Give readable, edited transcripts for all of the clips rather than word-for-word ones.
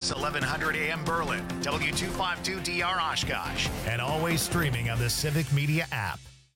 News, 1100 AM Berlin, W252DR Oshkosh, and always streaming on the Civic Media app.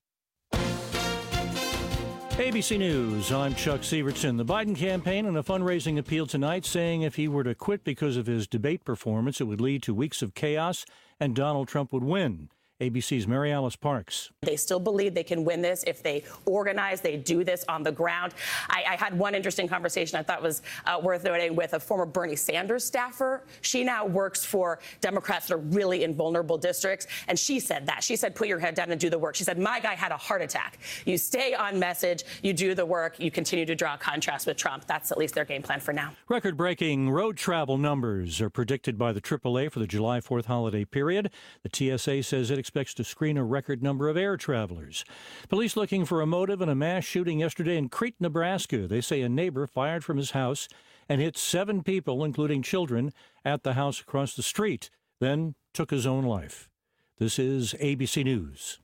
ABC News, I'm Chuck Sievertson. The Biden campaign on a fundraising appeal tonight saying if he were to quit because of his debate performance, it would lead to weeks of chaos and Donald Trump would win. ABC's Mary Alice Parks. They still believe they can win this if they organize, they do this on the ground. I had one interesting conversation I thought was worth noting with a former Bernie Sanders staffer. She now works for Democrats that are really in vulnerable districts, and she said that. She said, put your head down and do the work. She said, my guy had a heart attack. You stay on message, you do the work, you continue to draw a contrast with Trump. That's at least their game plan for now. Record-breaking road travel numbers are predicted by the AAA for the July 4th holiday period. The TSA says it expects to screen a record number of air travelers. Police looking for a motive in a mass shooting yesterday in Crete, Nebraska. They say a neighbor fired from his house and hit 7 people, including children, at the house across the street, then took his own life. This is ABC News.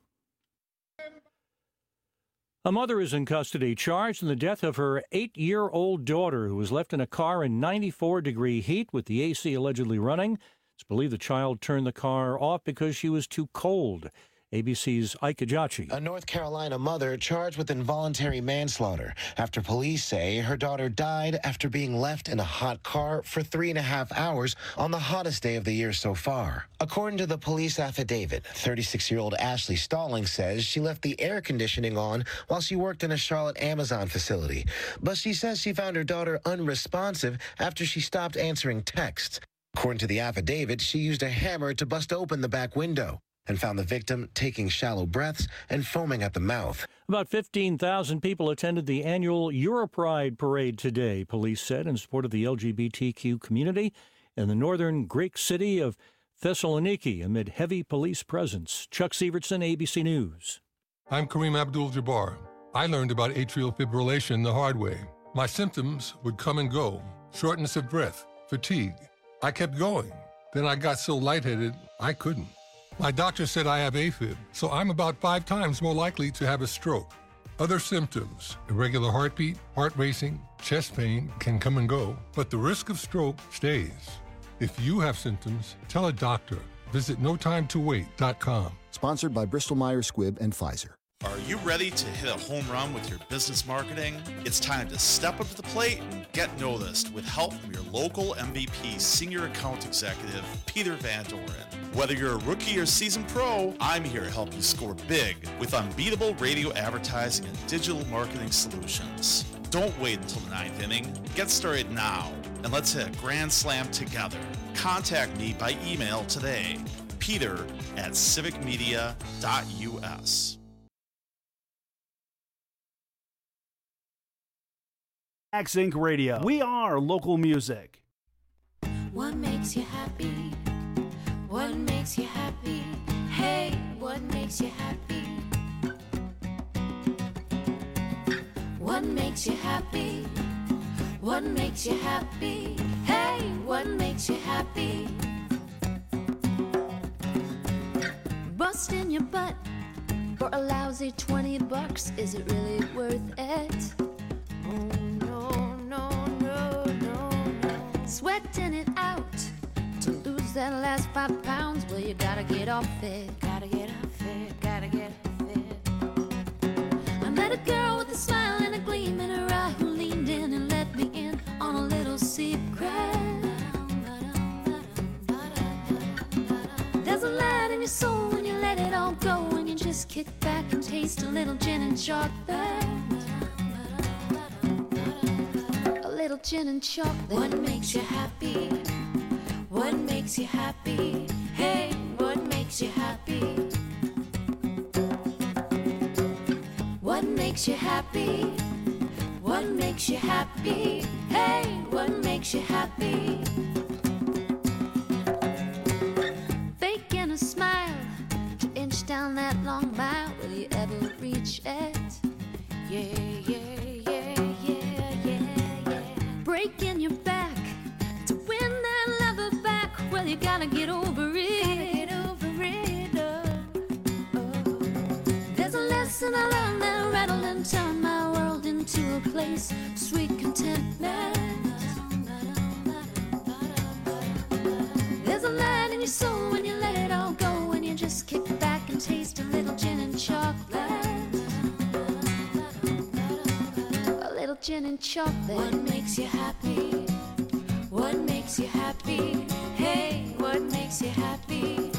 A mother is in custody, charged in the death of her 8-year-old daughter, who was left in a car in 94-degree heat with the AC allegedly running. It's believed the child turned the car off because she was too cold. ABC's Ike Ajachi. A North Carolina mother charged with involuntary manslaughter after police say her daughter died after being left in a hot car for 3.5 hours on the hottest day of the year so far. According to the police affidavit, 36-year-old Ashley Stalling says she left the air conditioning on while she worked in a Charlotte Amazon facility. But she says she found her daughter unresponsive after she stopped answering texts. According to the affidavit, she used a hammer to bust open the back window and found the victim taking shallow breaths and foaming at the mouth. About 15,000 people attended the annual Europride parade today, police said, in support of the LGBTQ community in the northern Greek city of Thessaloniki amid heavy police presence. Chuck Sievertson, ABC News. I'm Kareem Abdul-Jabbar. I learned about atrial fibrillation the hard way. My symptoms would come and go: shortness of breath, fatigue. I kept going. Then I got so lightheaded, I couldn't. My doctor said I have AFib, so I'm about 5 times more likely to have a stroke. Other symptoms: irregular heartbeat, heart racing, chest pain can come and go, but the risk of stroke stays. If you have symptoms, tell a doctor. Visit notimetowait.com. Sponsored by Bristol-Myers Squibb and Pfizer. Are you ready to hit a home run with your business marketing? It's time to step up to the plate and get noticed with help from your local MVP Senior Account Executive, Peter Van Doren. Whether you're a rookie or seasoned pro, I'm here to help you score big with unbeatable radio advertising and digital marketing solutions. Don't wait until the 9th inning. Get started now, and let's hit a grand slam together. Contact me by email today, peter@civicmedia.us. X Inc. Radio. We are local music. What makes you happy? What makes you happy? Hey, what makes you happy? What makes you happy? What makes you happy? Hey, what makes you happy? Busting your butt for a lousy $20, is it really worth it? Oh, no. Sweating it out to lose that last 5 pounds. Well, you gotta get off it. Gotta get off it. Gotta get off it. I met a girl with a smile and a gleam in her eye who leaned in and let me in on a little secret. There's a light in your soul when you let it all go, and you just kick back and taste a little gin and chocolate. Little gin and chocolate. What makes you happy? What makes you happy? Hey, what makes you happy? What makes you happy? What makes you happy? Hey, what makes you happy? Faking a smile to inch down that long mile. Will you ever reach it? Yeah. Breaking your back to win that lover back. Well, you gotta get over it. There's a lesson I learned that rattled and turned my world into a place of sweet contentment. and chocolate. What makes you happy? What makes you happy? Hey, what makes you happy?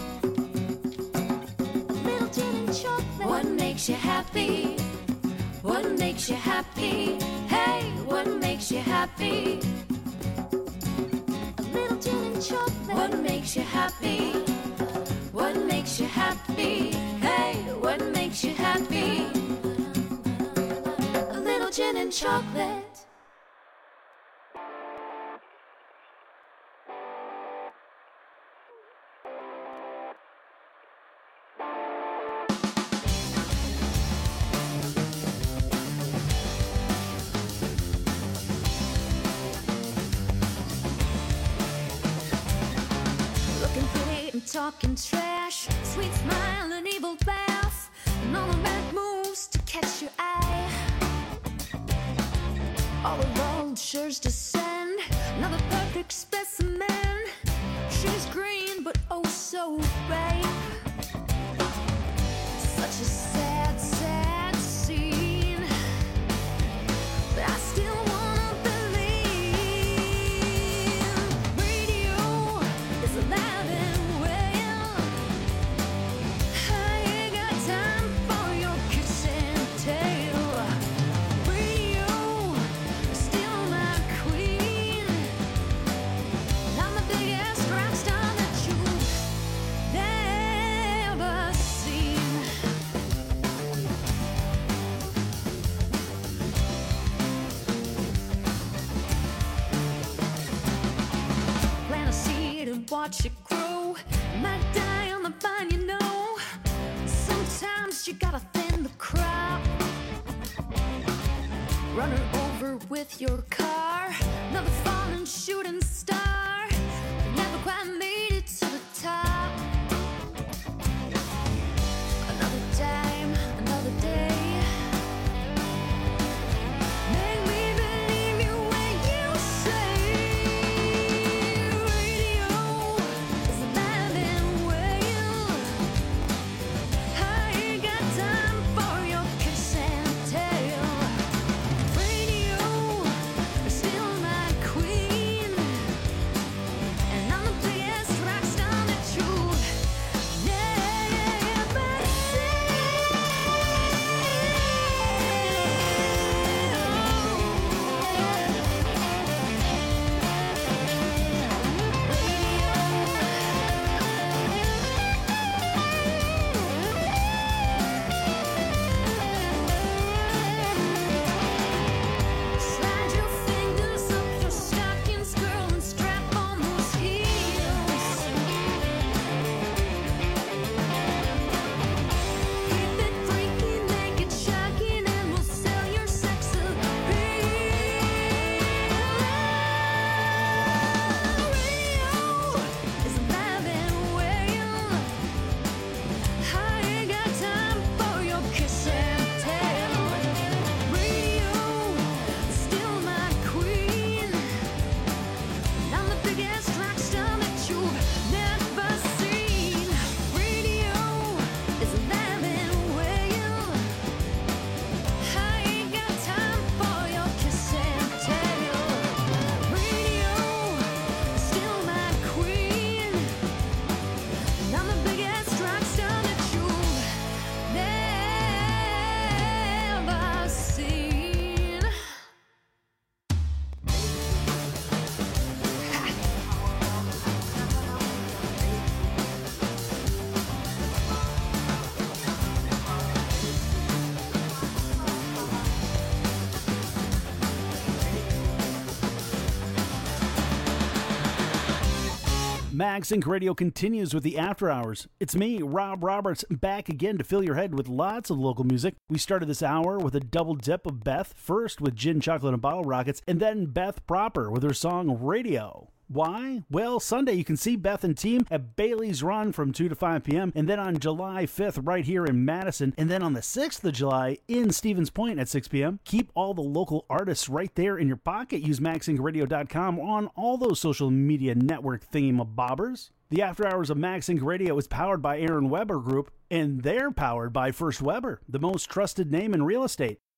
Little gin and chocolate. What makes you happy? What makes you happy? Hey, what makes you happy? A little gin and chocolate. What makes you happy? What makes you happy? Hey, what makes you happy? A little gin and chocolate. Talking trash, sweet smile and evil laugh, and all the right moves to catch your eye. All the vultures descend, another perfect specimen. She's green but oh so ripe. Such a sad, sad scene, but I still wanna believe. Radio is alive and watch it grow, might die on the vine, you know. Sometimes you gotta thin the crop. Run her over with your car, another falling shooting star. Never quite made it to the top. Another time, another day. Make me believe you when you say MagSync Radio continues with the After Hours. It's me, Rob Roberts, back again to fill your head with lots of local music. We started this hour with a double dip of Beth, first with Gin, Chocolate, and Bottle Rockets, and then Beth proper with her song Radio. Why? Well, Sunday you can see Beth and team at Bailey's Run from 2 to 5 p.m. and then on July 5th right here in Madison, and then on the 6th of July in Stevens Point at 6 p.m. Keep all the local artists right there in your pocket. Use MagSyncRadio.com on all those social media network thingamabobbers. The After Hours of MagSync Radio is powered by Aaron Weber Group, and they're powered by First Weber, the most trusted name in real estate.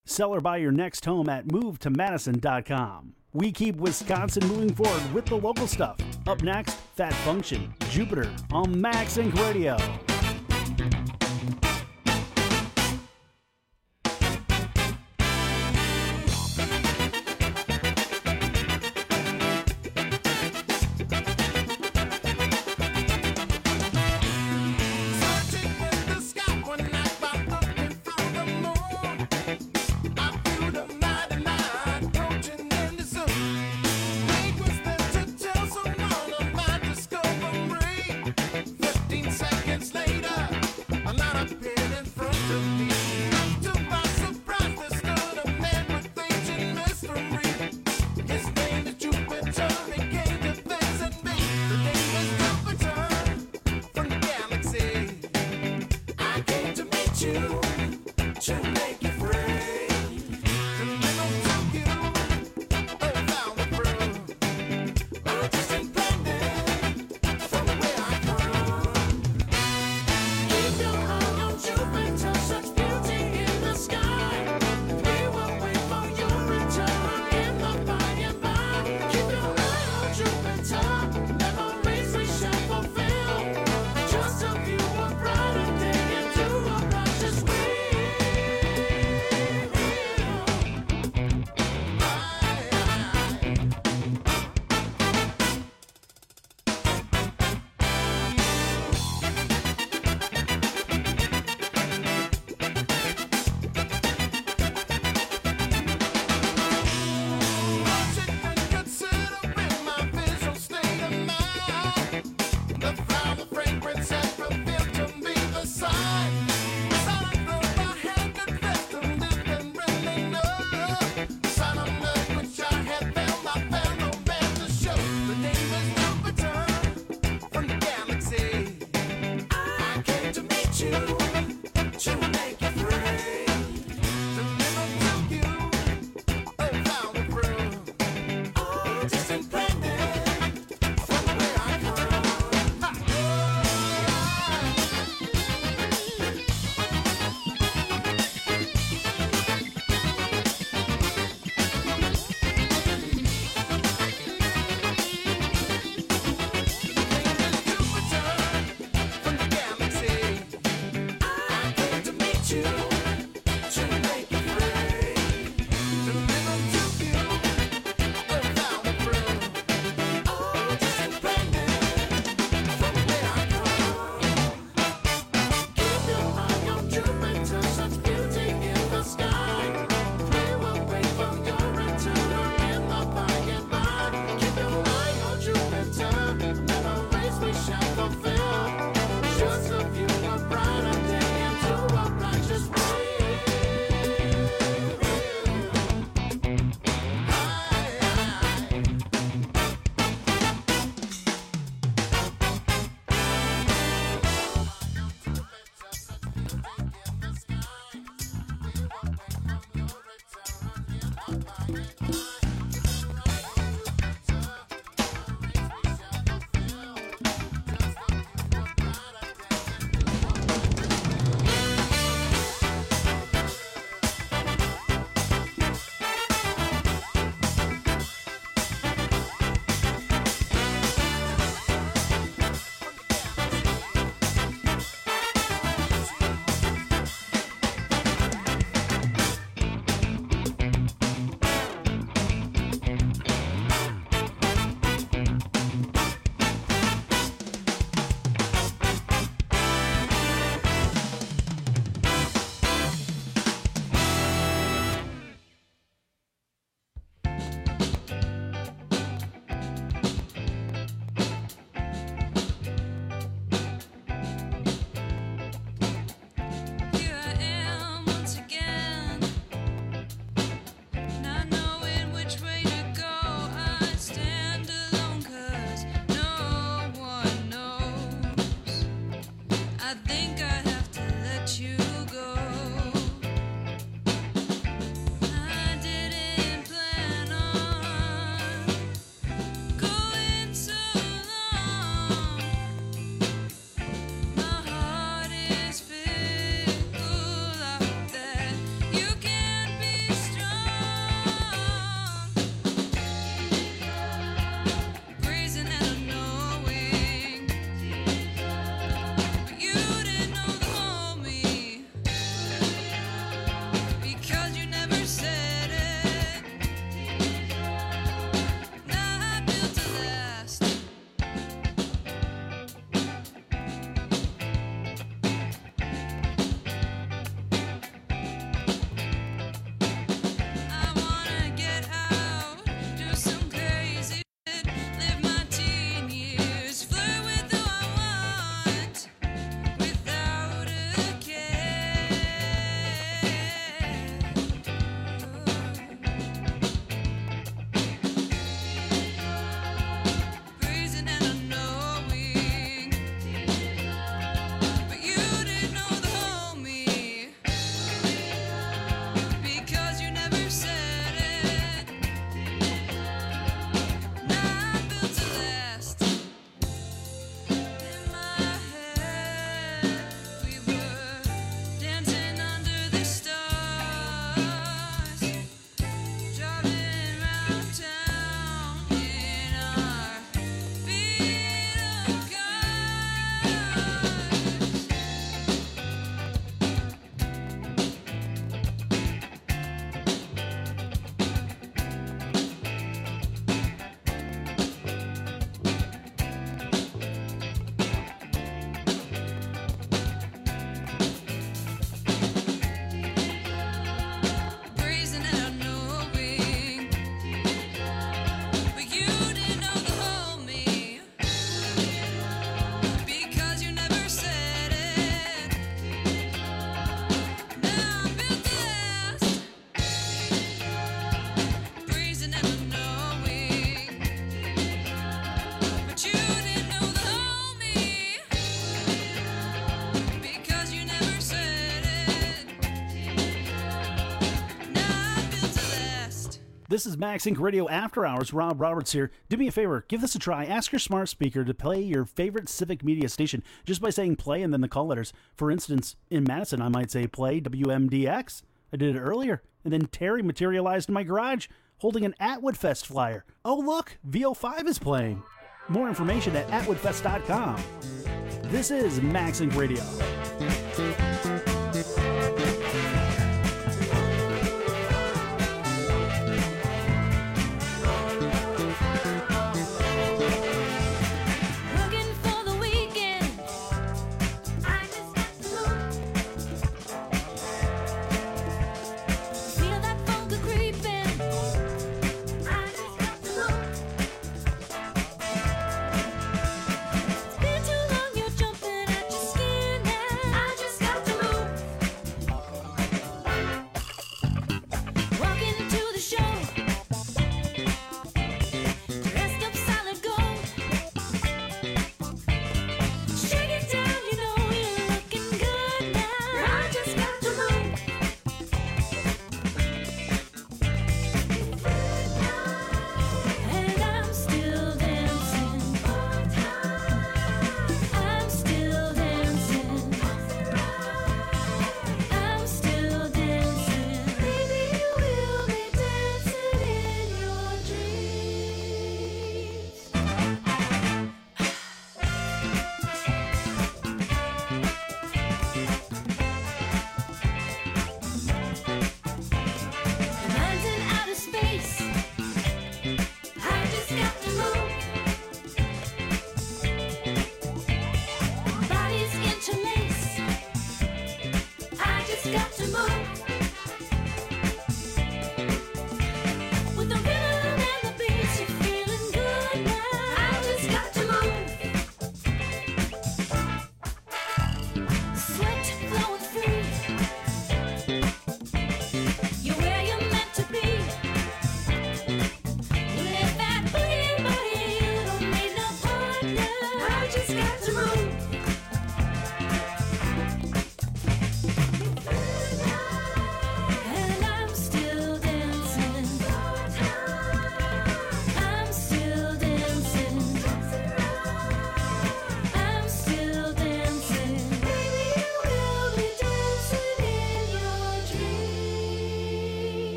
Sell or buy your next home at movetomadison.com. We keep Wisconsin moving forward with the local stuff. Up next, Fat Function, Jupiter on Max Inc. Radio. Can't be This is Max Inc. Radio After Hours. Rob Roberts here. Do me a favor, give this a try. Ask your smart speaker to play your favorite Civic Media station just by saying play and then the call letters. For instance, in Madison, I might say play WMDX. I did it earlier, and then Terry materialized in my garage holding an Atwood Fest flyer. Oh, look, VO5 is playing. More information at atwoodfest.com. This is Max Inc. Radio.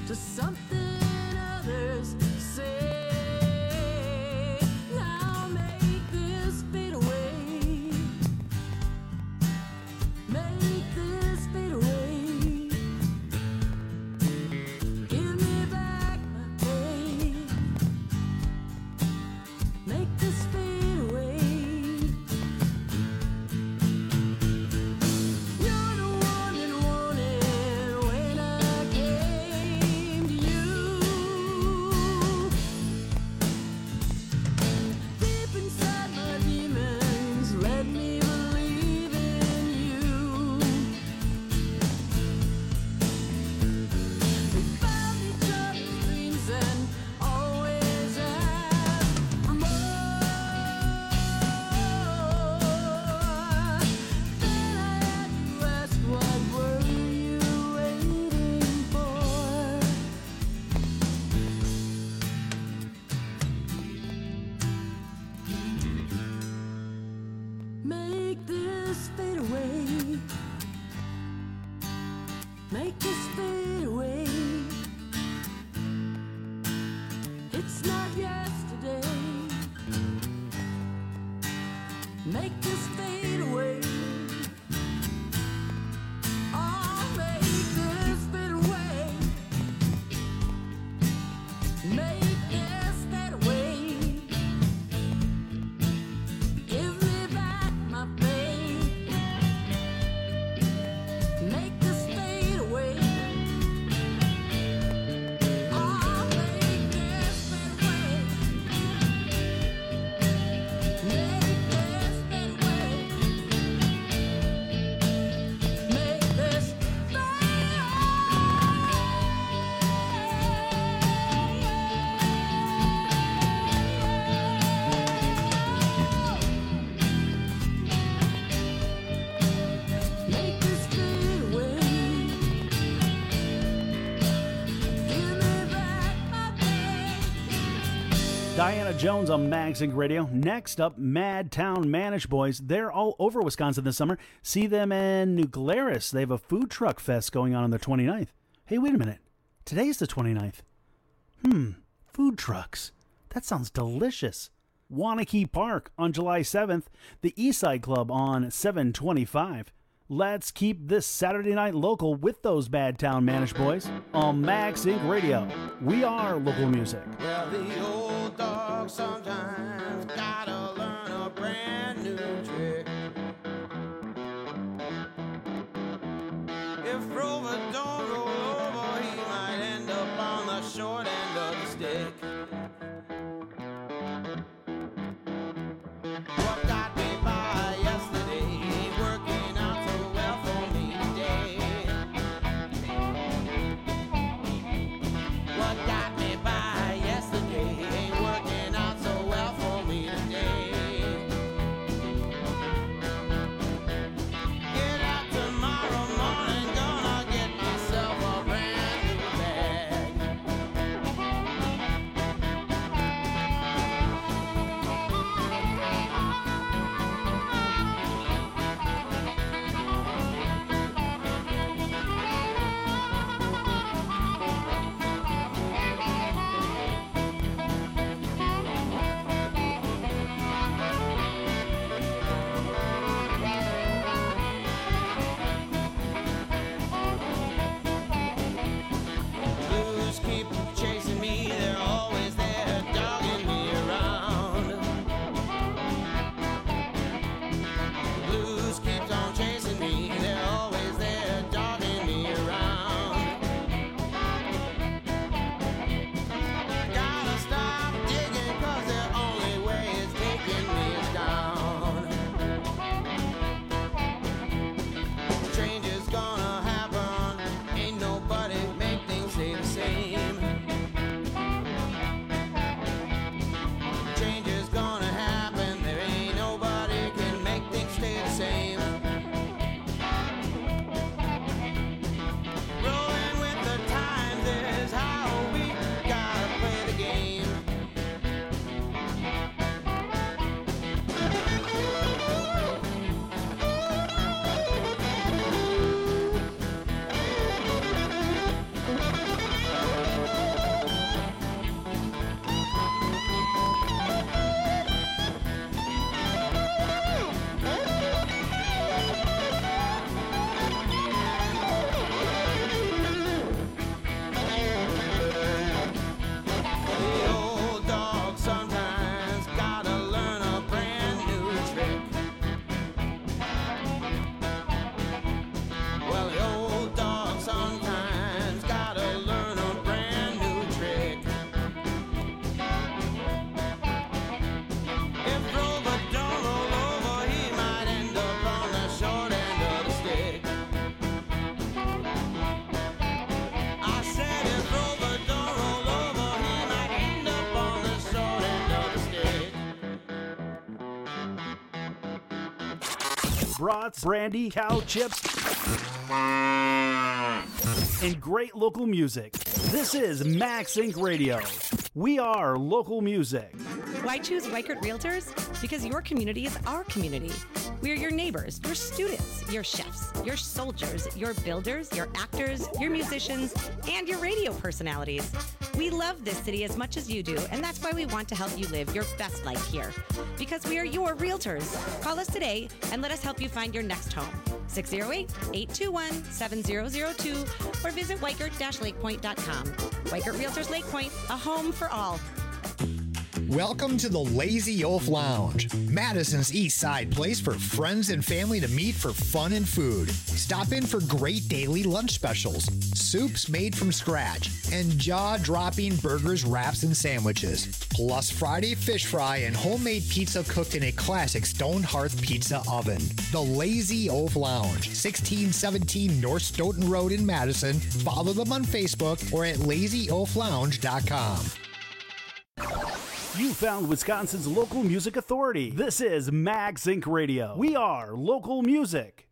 to something others say. Now make this fade away. Make this fade away. Give me back my day. Make this fade away. You're the one that wanted when I came to you. Deep inside my demons, let me believe in you. We found each other's dreams and always have more. Then I had to ask, what were you waiting for? Make this fade away. Make this fade away. It's not yesterday. Make this fade away. Oh, make this fade away. Make this fade away. Give me back my faith. Make this fade away. Oh, make this fade away. Make this fade away. Make this Make this fade away. Give me back my faith. Diana Jones on Mag Sync Radio. Next up, Madtown Manish Boys. They're all over Wisconsin this summer. See them in New Glarus. They have a food truck fest going on the 29th. Hey, wait a minute. Today's the 29th. Food trucks. That sounds delicious. Wanakee Park on July 7th. The Eastside Club on 7/25. Let's keep this Saturday night local with those Madtown Manish Boys on Mag Sync Radio. We are local music. Well, the old dog sometimes gotta learn a brand new trick. If Rover don't roll over, he might end up on the short end of the stick. What got me by yesterday ain't working out so well for me today. What got me by yesterday ain't working out so well for me today. Get out tomorrow morning, gonna get myself a brand new bag. Blues keep chasing me, they're always there, dogging me around. Blues keep on chasing me, they're always there, dogging me around. Gotta stop digging, 'cause their only way is taking me down. Change is gonna happen, ain't nobody make things stay the same. Change is gonna happen, there ain't nobody can make things stay the same. Rolling with the times is how we gotta play the game. brats, brandy, cow chips, and great local music. This is Max Inc. Radio. We are local music. Why choose Weichert Realtors? Because your community is our community. We are your neighbors, your students, your chefs, your soldiers, your builders, your actors, your musicians, and your radio personalities. We love this city as much as you do, and that's why we want to help you live your best life here. Because we are your realtors. Call us today and let us help you find your next home. 608-821-7002 or visit Weichert-LakePoint.com. Weichert Realtors Lake Point, a home for all. Welcome to the Lazy Oaf Lounge, Madison's East Side place for friends and family to meet for fun and food. Stop in for great daily lunch specials, soups made from scratch, and jaw-dropping burgers, wraps, and sandwiches. Plus Friday fish fry and homemade pizza cooked in a classic stone hearth pizza oven. The Lazy Oaf Lounge, 1617 North Stoughton Road in Madison. Follow them on Facebook or at lazyoaflounge.com. You found Wisconsin's local music authority. This is Max Inc. Radio. We are local music.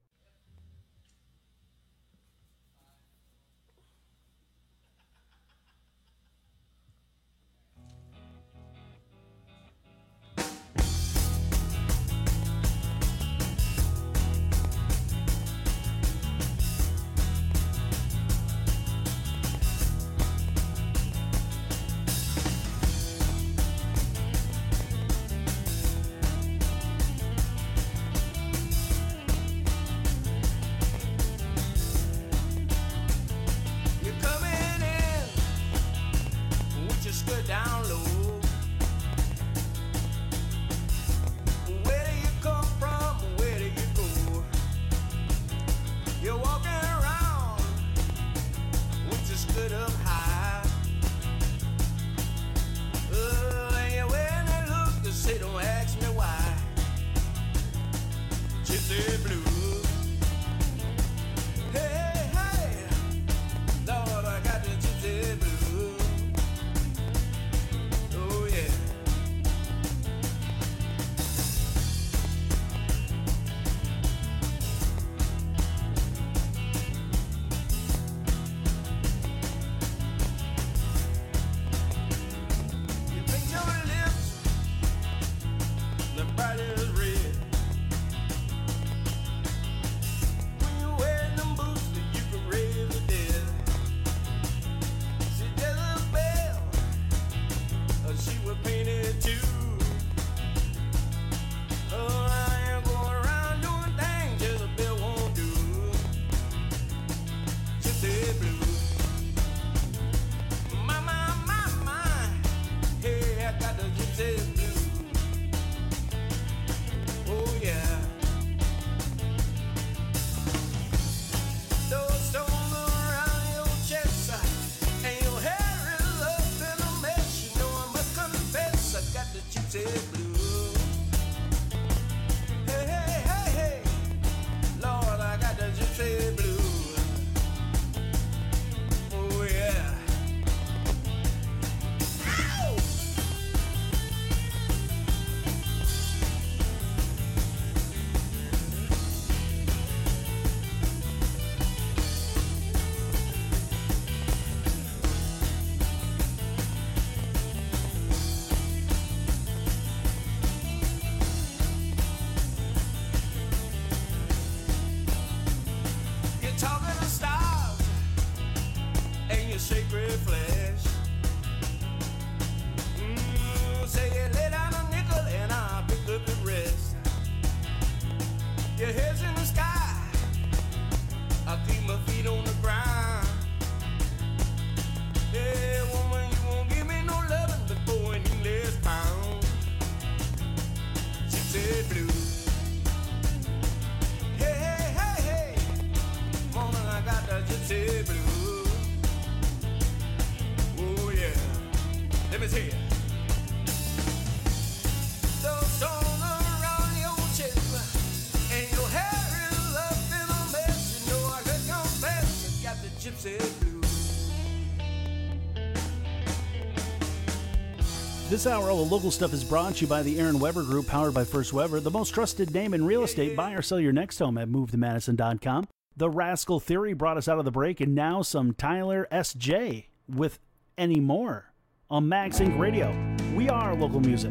This hour, all the local stuff is brought to you by the Aaron Weber Group, powered by First Weber, the most trusted name in real estate. Buy or sell your next home at MoveToMadison.com. The Rascal Theory brought us out of the break, and now some Tyler S.J. with Any More on Max Inc. Radio. We are local music.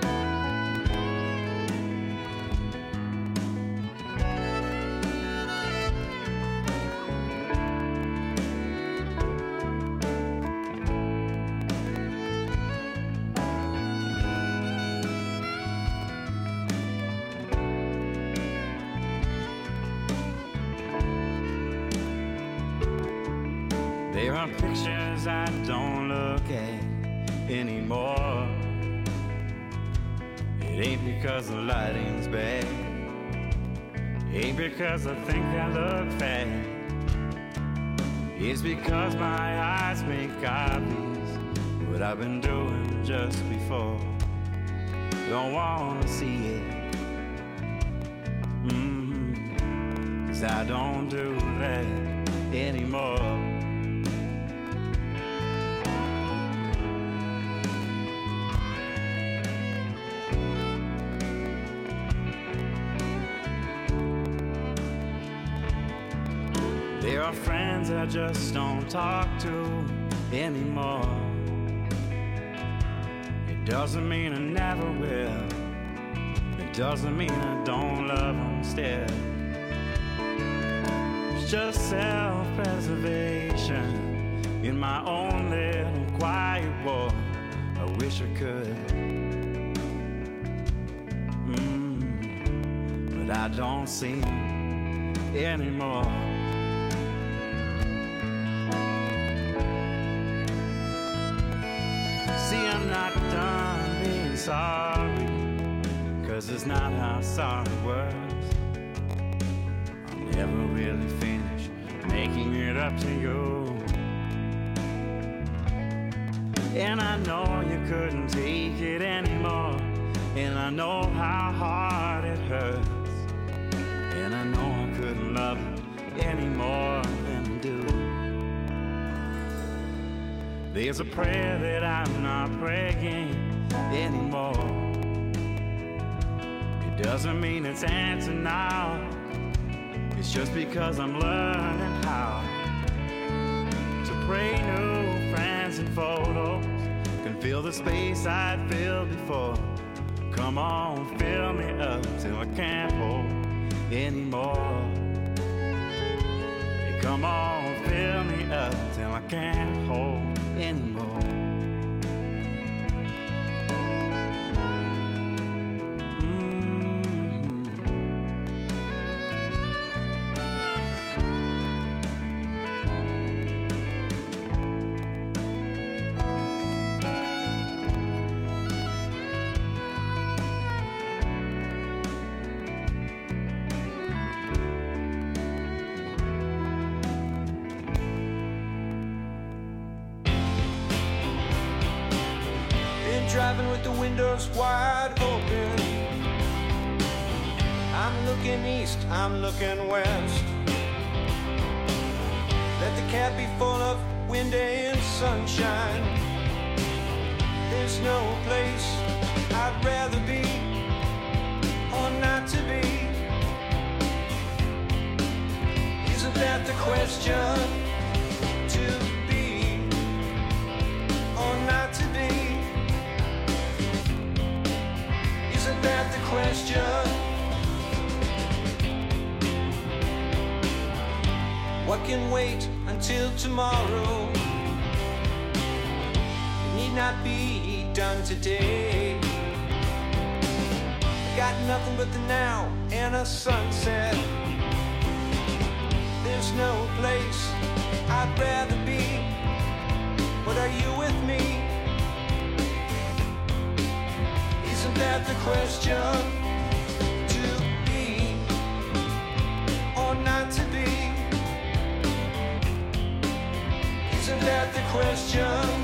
There are pictures I don't look at anymore. It ain't because the lighting's bad. Ain't because I think I look fat. It's because my eyes make obvious what I've been doing just before. Don't wanna see it. 'Cause I don't do that anymore. There are friends I just don't talk to anymore. It doesn't mean I never will. It doesn't mean I don't love them still. It's just self-preservation in my own little quiet war. I wish I could, but I don't see anymore. See, I'm not done being sorry, 'cause it's not how sorry works. I'll never really finish making it up to you. And I know you couldn't take it anymore, and I know how hard it hurts, and I know I couldn't love you any more than I do. There's a prayer that I'm not praying anymore. It doesn't mean it's answered now. It's just because I'm learning how to pray. New friends and photos can fill the space I'd filled before. Come on, fill me up till I can't hold anymore. Hey, come on, fill me up till I can't hold anymore. Driving with the windows wide open. I'm looking east, I'm looking west. Let the cab be full of wind and sunshine. There's no place I'd rather be or not to be. Isn't that the question? To be or not to be? Isn't that the question? What can wait until tomorrow? It need not be done today. I got nothing but the now and a sunset. There's no place I'd rather be. But are you with me? Isn't that the question? To be or not to be? Isn't that the question?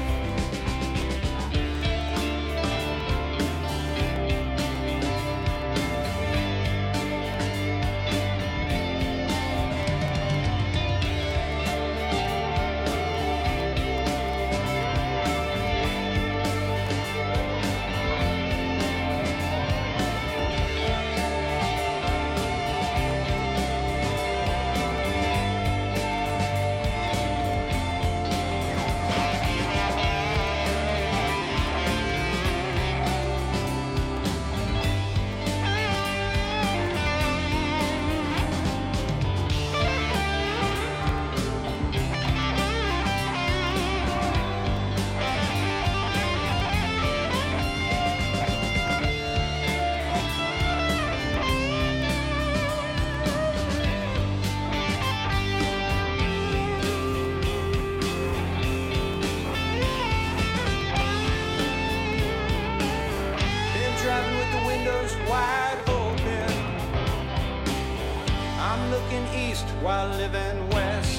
east while living west.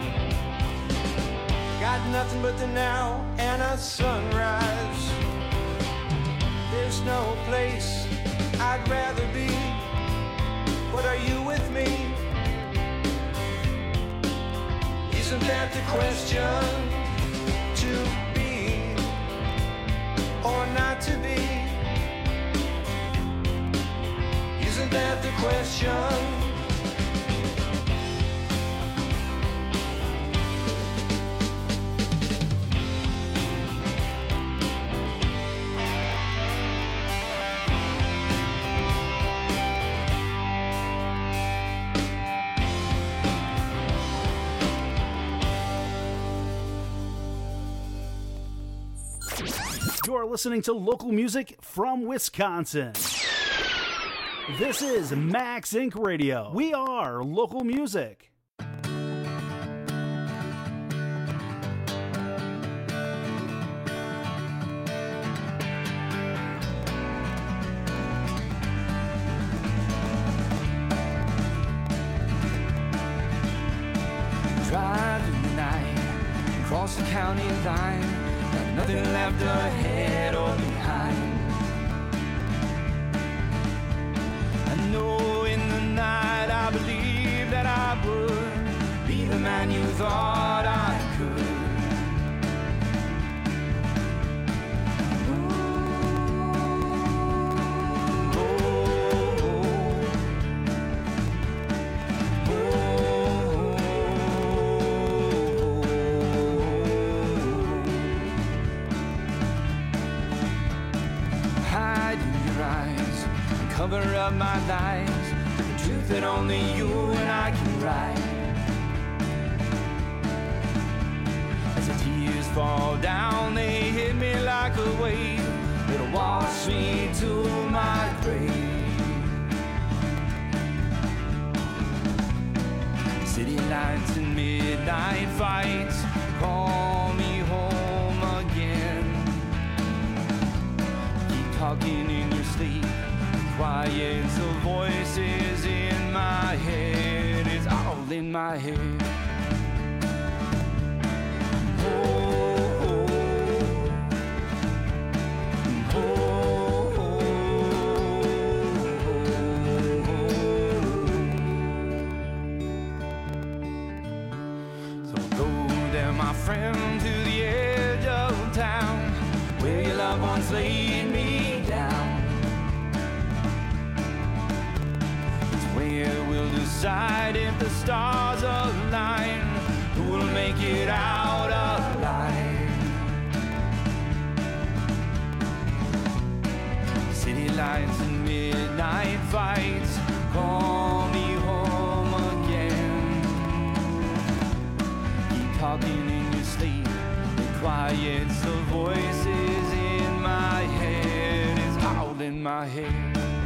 Got nothing but the now and a sunrise. There's no place I'd rather be. But are you with me? Isn't that the question? To be or not to be? Isn't that the question? You're listening to local music from Wisconsin. This is Max Inc. Radio. We are local music. Drive through the night, cross the county line. Nothing left ahead or behind. I know in the night I believed that I would be the man you thought I could. Cover up my lies, the truth that only you and I can write. As the tears fall down, they hit me like a wave. It'll wash me to my grave. City lights and midnight fights call me home again. Keep talking in your sleep. Quiet, so voices in my head, it's all in my head. So go there, my friend, to the edge of town, where your loved ones laid me down. We'll decide if the stars align, who will make it out alive. City lights and midnight fights call me home again. Keep talking in your sleep, the quiet, so voices in my head, it's all in my head.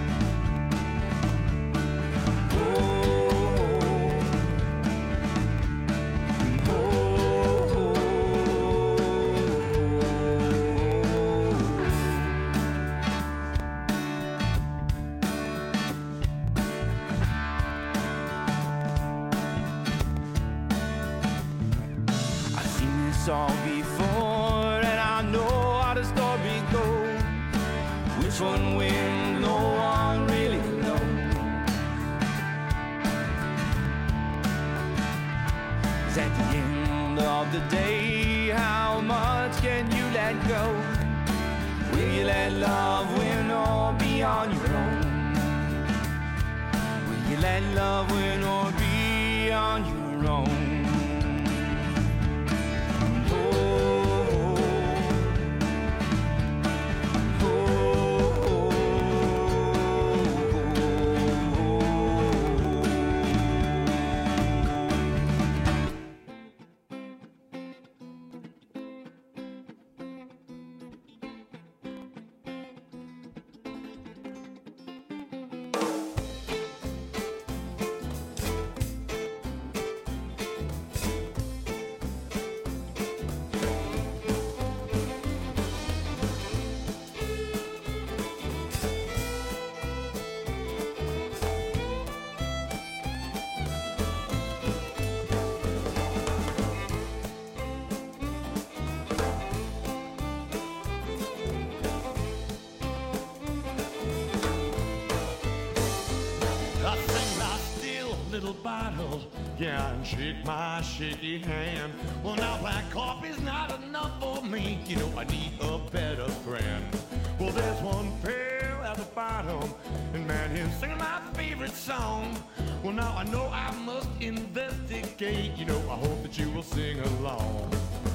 All before, and I know how the story goes. Which one wins? No one really knows. 'Cause at the end of the day, how much can you let go? Will you let love win or be on your own? Will you let love win or be on your own? yeah, and shake my shaky hand. Well, now black coffee's not enough for me. You know, I need a better friend. Well, there's one pail at the bottom, and man, he's singing my favorite song. Well, now I know I must investigate. You know, I hope that you will sing along.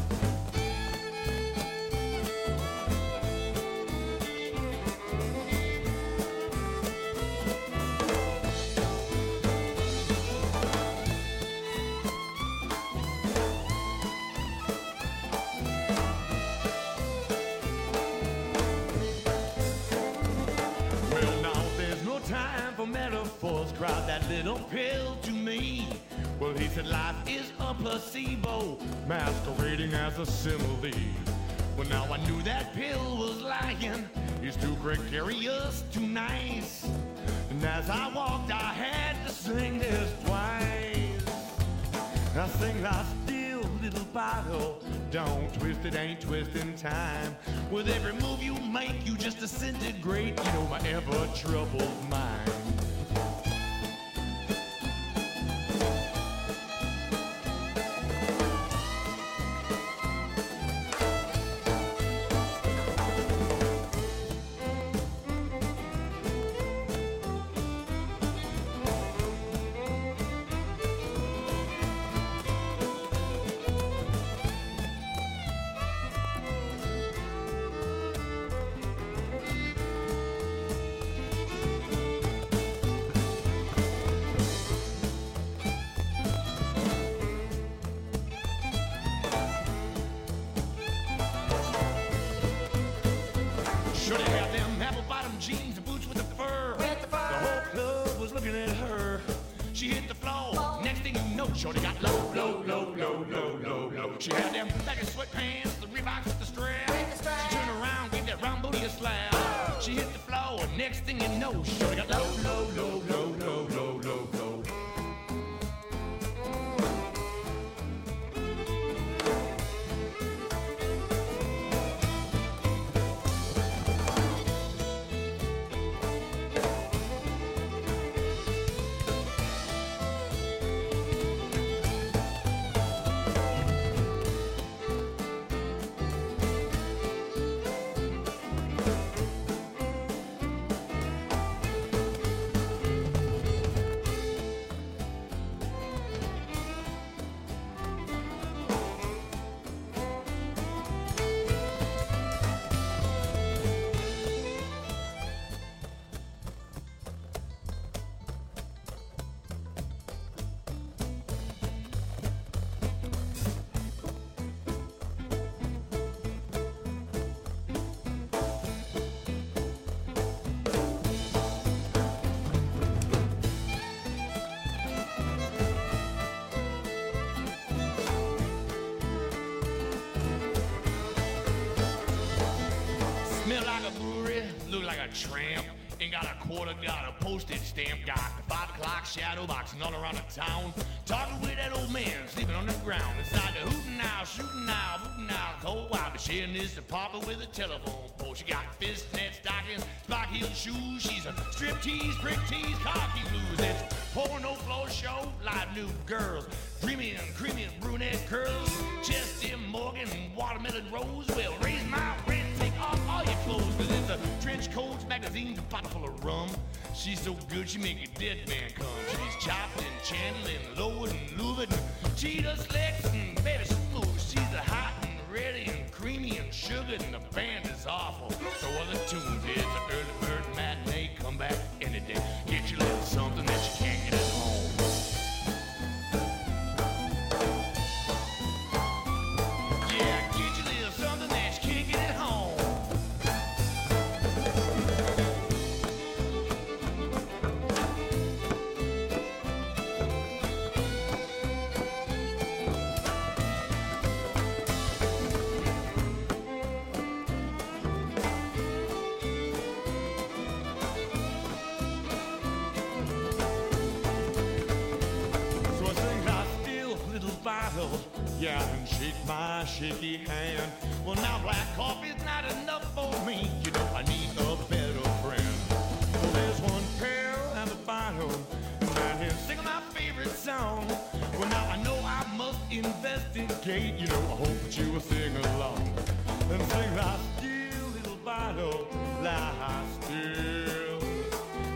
Metaphors, cried that little pill to me. Well, he said life is a placebo, masquerading as a simile. Well, now I knew that pill was lying. He's too gregarious, too nice. And as I walked, I had to sing this twice. I sing that still little bottle, don't twist it, ain't twisting time. With every move you make, you just disintegrate, you know, my ever-troubled mind. Shorty got low, low, low, low, low, low, low. She had them baggy sweatpants, the Reeboks with the strap. She turned around, gave that round booty a slap. She hit the floor, and next thing you know, shorty got low, low, low, low, low, low, low, low. Smell like a brewery, look like a tramp. Ain't got a quarter, got a postage stamp. Got the 5 o'clock shadow boxing all around the town. Talking with that old man sleeping on the ground. Inside the hooting now, shooting now, booting now. Cold wild, but sharing this apartment with a telephone pole. She got fishnet stockings, spike-heeled shoes. She's a striptease, prick tease, cocky blues. It's porno floor show, live new girls. Dreamy and creamy and brunette curls. Chesty Morgan and watermelon rose. Well, raise my rent, take off all your clothes. Cause it's a trench coats, magazines, a bottle full of rum. She's so good, she make a dead man come. She's chopping, channeling, lowered and louvered. She does flex and baby smooth. She's a hot and ready and creamy and sugared. And the band is awful, so are the tunes. It's an early bird matinee, come back any day. Get you a little something that you can't get at home. Yeah, and shake my shaky hand. Well, now black coffee's not enough for me. You know I need a better friend. Well, there's one pail at the bottom, and he's singing my favorite song.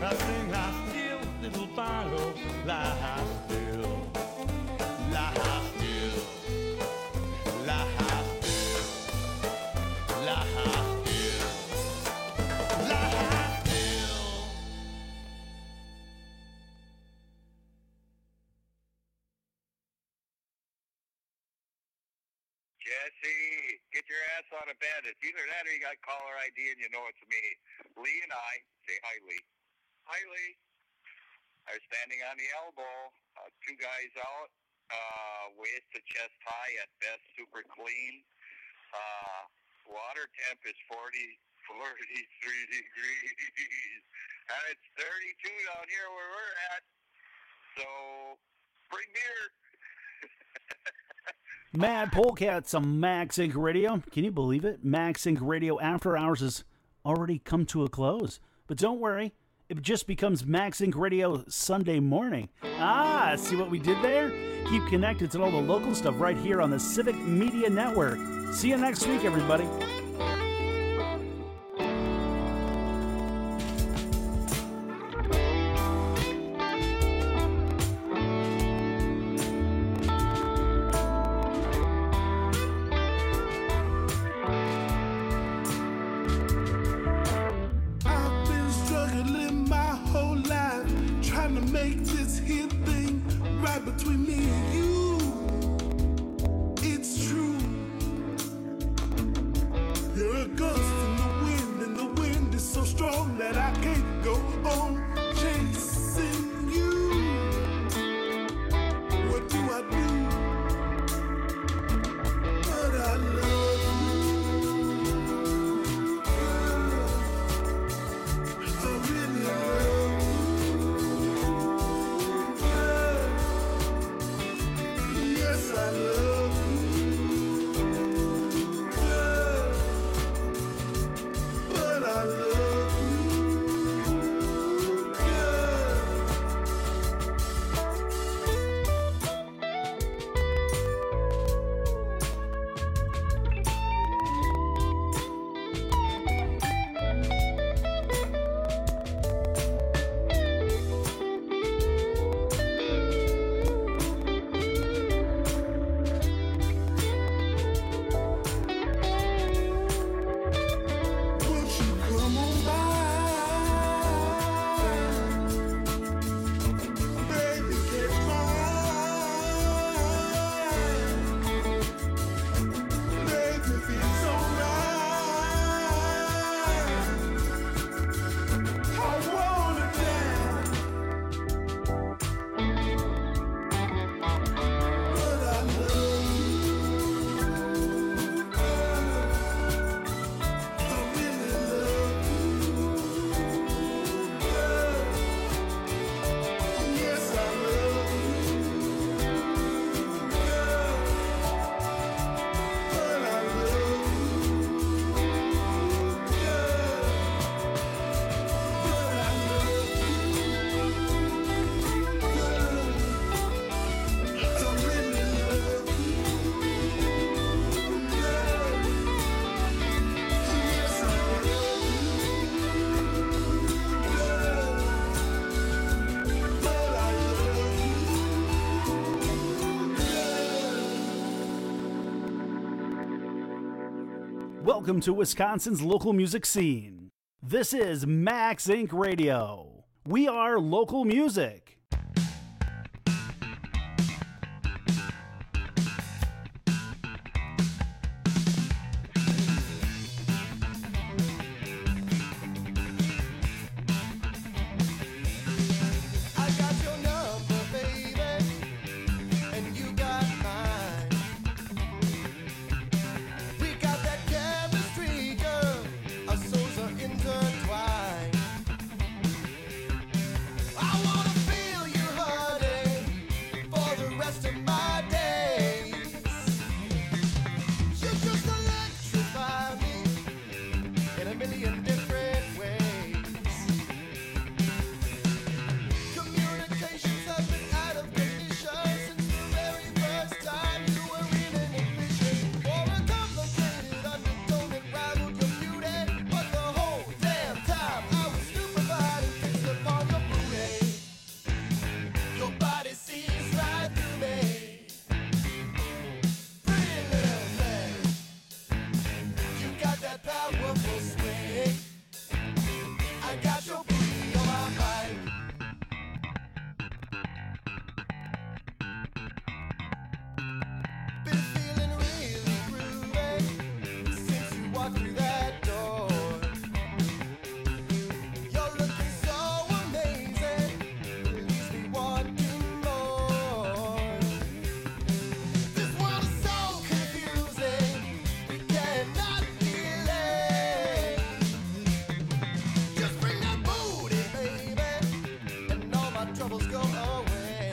I sing lie still, little follow, lie still, lie still, lie still, lie still, lie still. Jesse, get your ass out of bed. It's either that or you got caller ID and you know it's me. Lee and I, say hi, Lee. Hi, Lee. Are standing on the elbow. Two guys out, waist to chest high, at best super clean. Water temp is 43 degrees. And it's 32 down here where we're at. So, bring beer. Mad Polecats on Max Inc. Radio. Can you believe it? Max Inc. Radio After Hours has already come to a close. But don't worry, it just becomes Max Inc. Radio Sunday morning. Ah, see what we did there? Keep connected to all the local stuff right here on the Civic Media Network. See you next week, everybody. Between me and you, it's true. You're a gust in the wind, and the wind is so strong that I can't go on chasing you. What do I do? But I love you. I really love you. I love you, yeah. But I love you, Welcome to Wisconsin's local music scene. This is Max Inc. Radio. We are local music. I wanna feel that powerful swing. I got your booty on my mind. Been feeling really groovy since you walked through that door. You're looking so amazing, it leaves me wanting more. This world is so confusing, we cannot relate. Just bring that booty, baby, and all my troubles go away.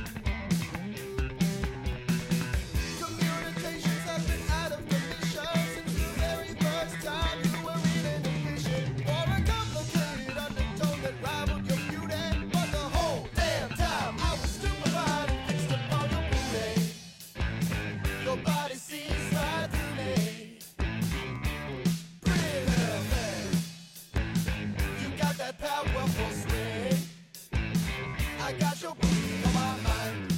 Communications have been out of condition since the very first time you were in a vision. For a complicated undertone that rivaled your beauty, but the whole damn time I was stupefied and fixed upon your booty. Your body sees right through me. Pretty little thing, you got that powerful swing. I got your booty on my mind.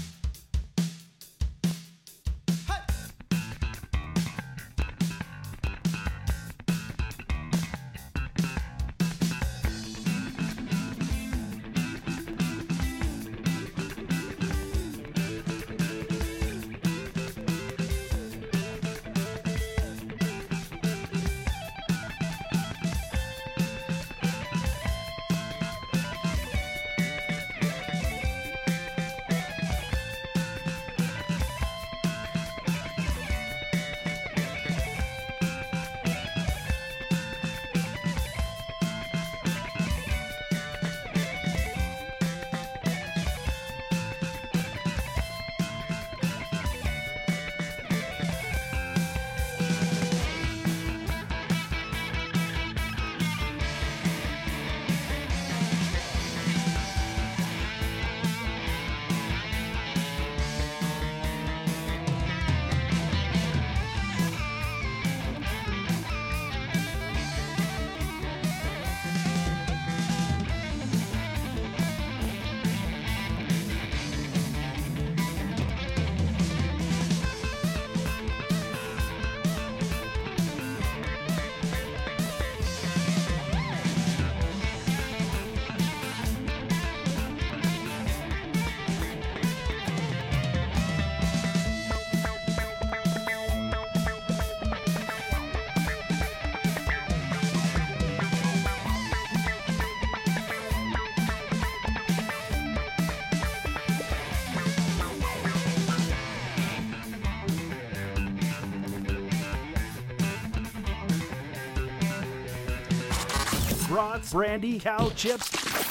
Brats, brandy, cow chips,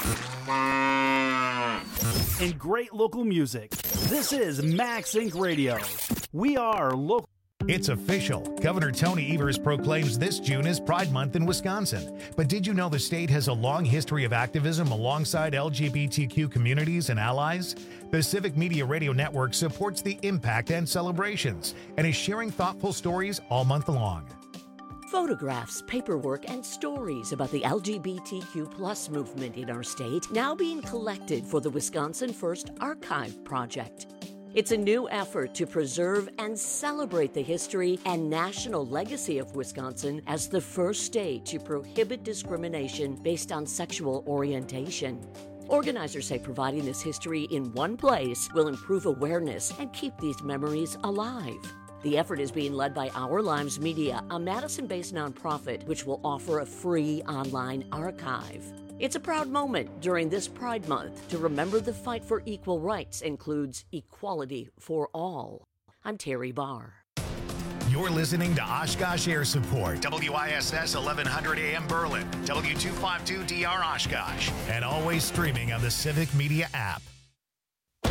and great local music. This is Max Inc. Radio. We are local. It's official. Governor Tony Evers proclaims this June as Pride Month in Wisconsin. But did you know the state has a long history of activism alongside LGBTQ communities and allies? The Civic Media Radio Network supports the impact and celebrations and is sharing thoughtful stories all month long. Photographs, paperwork, and stories about the LGBTQ+ movement in our state now being collected for the Wisconsin First Archive Project. It's a new effort to preserve and celebrate the history and national legacy of Wisconsin as the first state to prohibit discrimination based on sexual orientation. Organizers say providing this history in one place will improve awareness and keep these memories alive. The effort is being led by Our Lives Media, a Madison-based nonprofit which will offer a free online archive. It's a proud moment during this Pride Month to remember the fight for equal rights includes equality for all. I'm Terry Barr. You're listening to Oshkosh Air Support, WISS 1100 AM Berlin, W252DR Oshkosh, and always streaming on the Civic Media app.